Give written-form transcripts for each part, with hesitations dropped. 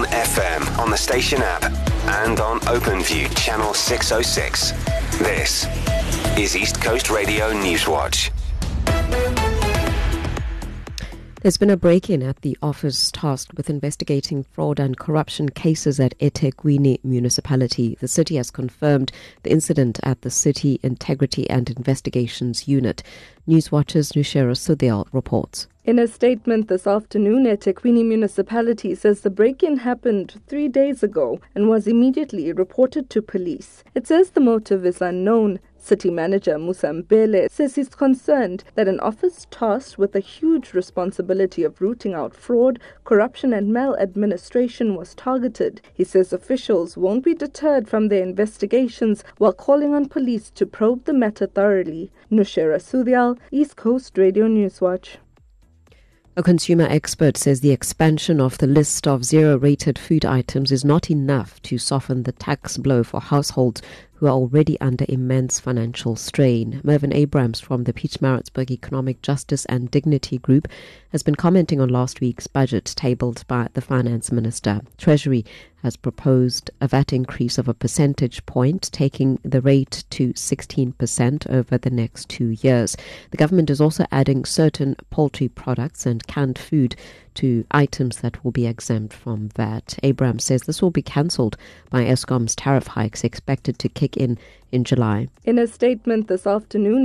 FM on the station app and on OpenView channel 606. This is East Coast Radio Newswatch. There's been a break-in at the office tasked with investigating fraud and corruption cases at eThekwini Municipality. The city has confirmed the incident at the City Integrity and Investigations Unit. Newswatch's Nushera Sudhiel reports. In a statement this afternoon, eThekwini Municipality says the break-in happened 3 days ago and was immediately reported to police. It says the motive is unknown. City Manager Musa Mbele says he's concerned that an office tasked with the huge responsibility of rooting out fraud, corruption and maladministration was targeted. He says officials won't be deterred from their investigations while calling on police to probe the matter thoroughly. Nushera Sudhial, East Coast Radio Newswatch. A consumer expert says the expansion of the list of zero-rated food items is not enough to soften the tax blow for households who are already under immense financial strain. Mervyn Abrams from the Pietermaritzburg Economic Justice and Dignity Group has been commenting on last week's budget tabled by the Finance Minister. Treasury has proposed a VAT increase of a percentage point, taking the rate to 16% over the next 2 years. The government is also adding certain poultry products and canned food to items that will be exempt from VAT. Abrams says this will be cancelled by Eskom's tariff hikes expected to kick in July. In a statement this afternoon,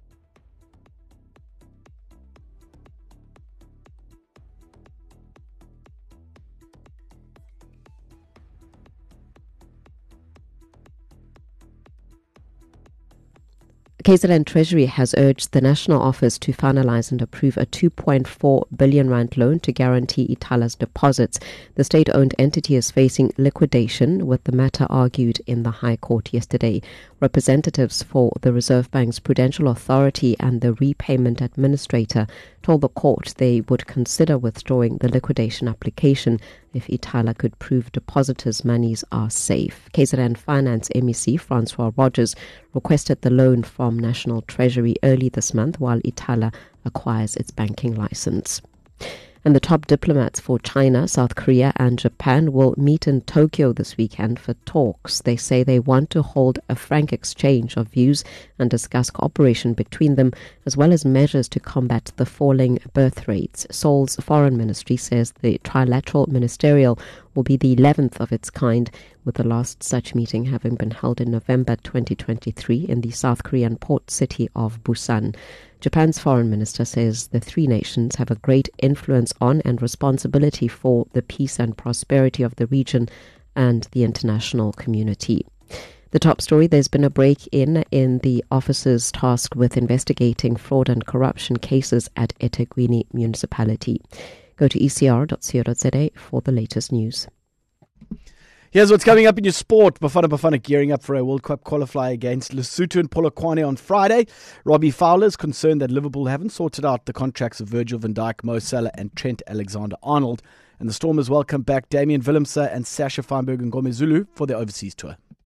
KZN Treasury has urged the National Office to finalise and approve a 2.4 billion rand loan to guarantee Itala's deposits. The state-owned entity is facing liquidation, with the matter argued in the High Court yesterday. Representatives for the Reserve Bank's Prudential Authority and the Repayment Administrator told the court they would consider withdrawing the liquidation application if Itala could prove depositors' monies are safe. KZN Finance MEC Francois Rogers requested the loan from National Treasury early this month while Itala acquires its banking license. And the top diplomats for China, South Korea and Japan will meet in Tokyo this weekend for talks. They say they want to hold a frank exchange of views and discuss cooperation between them, as well as measures to combat the falling birth rates. Seoul's foreign ministry says the trilateral ministerial will be the 11th of its kind, with the last such meeting having been held in November 2023 in the South Korean port city of Busan. Japan's foreign minister says the three nations have a great influence on and responsibility for the peace and prosperity of the region and the international community. The top story, there's been a break-in the officers tasked with investigating fraud and corruption cases at eThekwini Municipality. Go to ecr.co.za for the latest news. Here's what's coming up in your sport. Bafana gearing up for a World Cup qualifier against Lesotho and Polokwane on Friday. Robbie Fowler is concerned that Liverpool haven't sorted out the contracts of Virgil van Dijk, Mo Salah and Trent Alexander-Arnold. And the Stormers welcome back Damian Willemse and Sasha Feinberg and Ngome Zulu for their overseas tour.